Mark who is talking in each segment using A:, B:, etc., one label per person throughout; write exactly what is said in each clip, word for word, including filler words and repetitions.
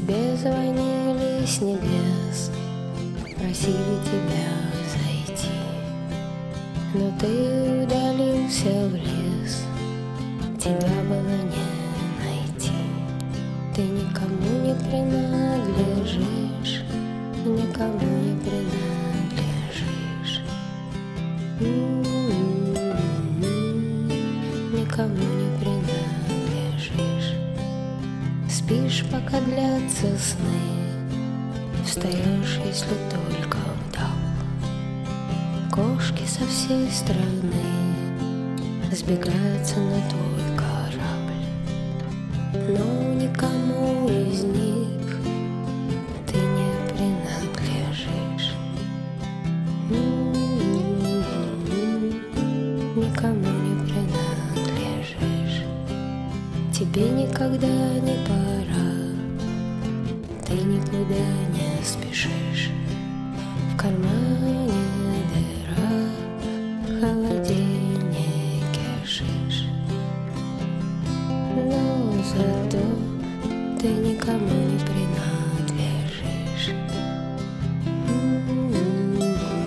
A: Тебе звонили с небес, просили тебя зайти, но ты удалился в лес, тебя было не найти. Ты никому не принадлежишь, никому не принадлежишь. М-м-м, никому не принадлежишь. Спишь, пока длятся сны, встаешь, если только вдал. Кошки со всей страны сбегаются на твой корабль, но никому из них ты не принадлежишь. М-м-м, никому не принадлежишь. Тебе никогда не пора, ты никуда не спешишь. В кармане дыра, в холодильнике шиш. Но зато ты никому не принадлежишь. М-м-м,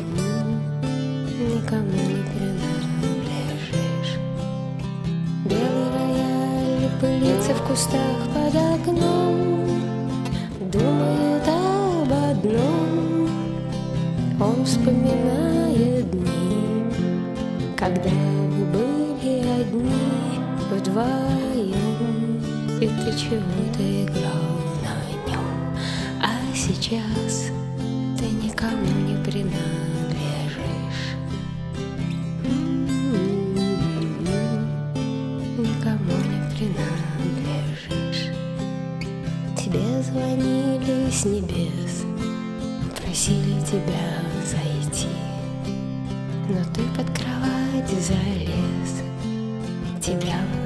A: никому не принадлежишь. Белый рояль пылится в кустах под окном, думает об одном. Он вспоминает дни, когда вы были одни вдвоем, и ты чего-то играл на нем. А сейчас ты никому не принадлежишь. М-м-м, никому не принадлежишь. Тебе звонили с небес, просили тебя зайти, но ты под кровать залез, тебя